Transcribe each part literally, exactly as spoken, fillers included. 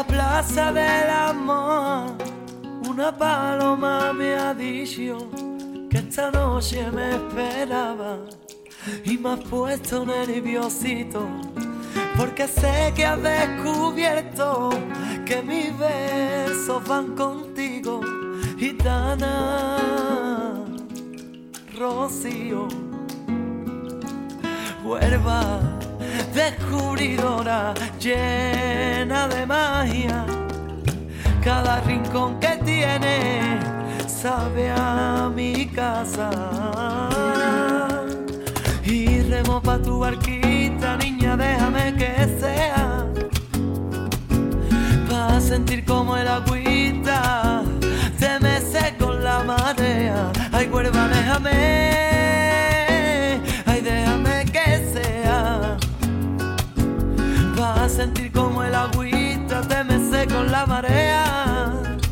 la plaza del amor, una paloma me ha dicho que esta noche me esperaba y me has puesto nerviosito porque sé que has descubierto que mis versos van contigo, gitana Rocío. Huerva descubridora llena de magia, cada rincón que tiene sabe a mi casa. Y remo pa' tu barquita, niña, déjame que sea, pa' sentir como el agüita te mece con la marea. Ay, Huerva, déjame, ay, déjame que sea, pa' sentir como el agüita te mece con la marea.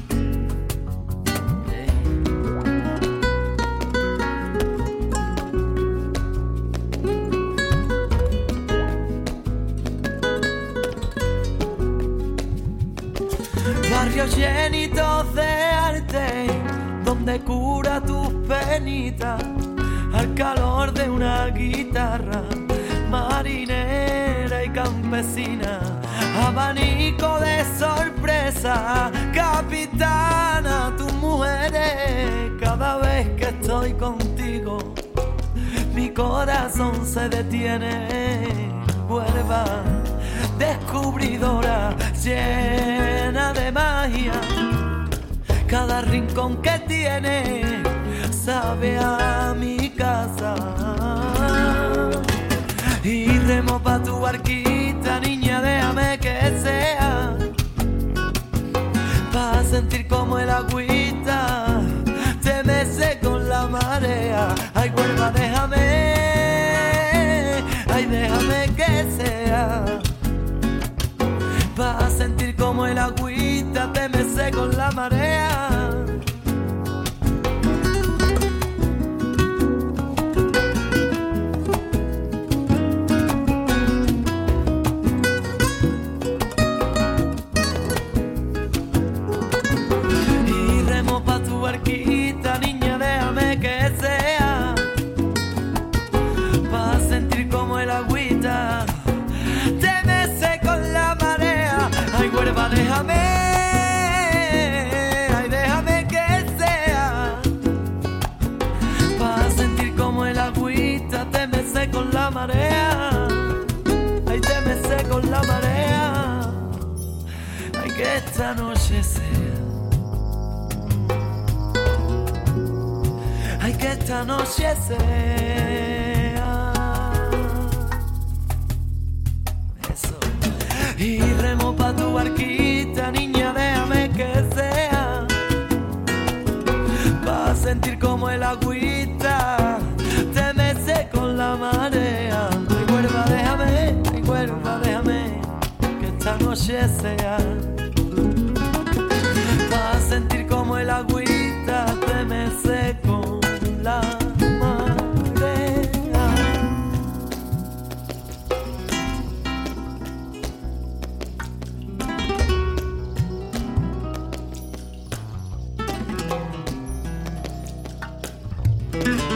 Barrios llenitos de arte, donde cura tus penitas al calor de una guitarra, marinera y campesina, abanico de sorpresa, capitana, tus mujeres. Cada vez que estoy contigo, mi corazón se detiene. Huerva descubridora llena de magia, cada rincón que tiene sabe a mi casa. Y remo pa' tu barquita, niña, déjame que sea, pa' sentir como el agüita te mece con la marea. Ay, Huerva, déjame, ay, déjame que sea, pa' sentir como el agüita te mece con la marea. Y remo pa' tu barquita, niña, déjame que sea, pa' sentir como el agüita te mece con la marea. Ay, Huerva, déjame, ay, déjame que sea, pa' sentir como el agüita te mece con la marea. Ay, te mece con la marea. Ay, que esta noche sea, ay, que esta noche sea. Y remo pa' tu barquita, niña, déjame que sea, pa' sentir como el agüita te mece con la marea. Ay, Huerva, déjame, ay, Huerva, déjame que esta noche sea, pa' sentir como el agüita te mece con la marea. Mm-hmm.